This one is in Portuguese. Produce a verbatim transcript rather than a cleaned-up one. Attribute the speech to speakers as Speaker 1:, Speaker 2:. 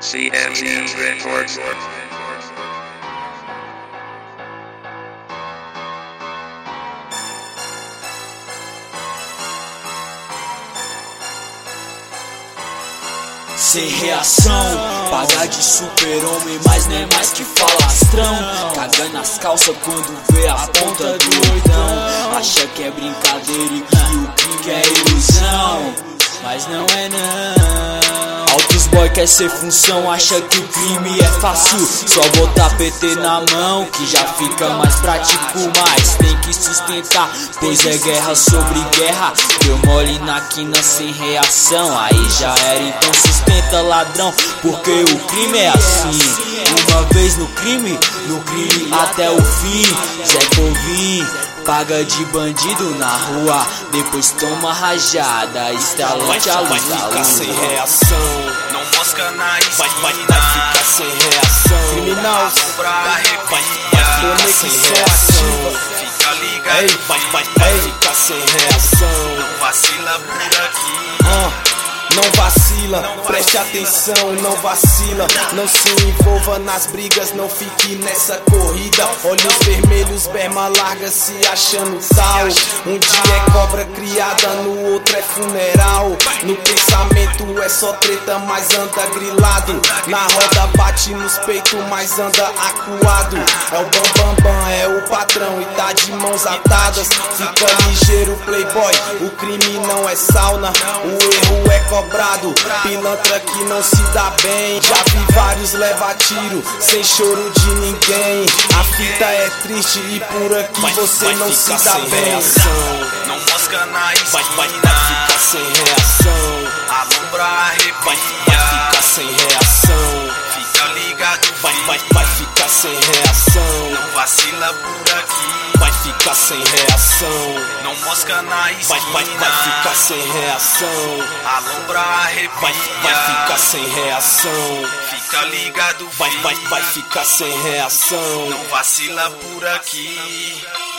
Speaker 1: C M T Records.
Speaker 2: Sem reação, paga de super-homem, mas não é mais que falastrão. Caga nas calças quando vê a ponta do oitão. Acha que é brincadeira e que o crime é ilusão, mas não é não. Altos boy quer ser função, acha que o crime é fácil. Só botar P T na mão que já fica mais prático. Mas tem que sustentar, pois é guerra sobre guerra. Deu mole na quina sem reação, aí já era, então sustenta ladrão, porque o crime é assim. Uma vez no crime, no crime até o fim. Zé Povinho paga de bandido na rua, depois toma rajada, estalante a luz
Speaker 3: vai
Speaker 2: da
Speaker 3: ficar sem
Speaker 2: lua.
Speaker 3: reação,
Speaker 1: Não mosca na esquina,
Speaker 3: vai, vai, vai ficar sem reação.
Speaker 1: criminal,
Speaker 3: vai, vai, vai ficar sem reação.
Speaker 1: Fica ligado,
Speaker 3: Ei, vai, vai, vai ficar sem reação.
Speaker 1: não vacila por aqui.
Speaker 3: Uh. Não vacila, preste atenção, não vacila. Não se envolva nas brigas, não fique nessa corrida. Olhos vermelhos, berma larga, se achando tal. Um dia é cobra criada, no outro é funeral. No pensamento é só treta, mas anda grilado. Na roda bate nos peitos, mas anda acuado. É o bam bam bam, é o patrão e tá de mãos atadas. Fica ligeiro, playboy, o crime não é sauna. O erro é cobrado, pilantra que não se dá bem. Já vi vários levar tiro, sem choro de ninguém. A fita é triste e por aqui vai, você vai não se dá bem. Reação.
Speaker 1: Não mosca na esquina,
Speaker 3: vai, vai, vai ficar sem reação.
Speaker 1: Alumbra arrepia,
Speaker 3: vai, vai ficar sem reação.
Speaker 1: Fica ligado,
Speaker 3: vai, vai, vai ficar sem reação.
Speaker 1: Não vacila por aqui,
Speaker 3: vai ficar sem reação.
Speaker 1: Não mosca na esquina,
Speaker 3: vai, vai, vai ficar sem reação.
Speaker 1: Alumbra arrepia,
Speaker 3: vai, vai ficar sem reação.
Speaker 1: Fica ligado,
Speaker 3: vai, vai, vai ficar sem reação.
Speaker 1: Não vacila por aqui.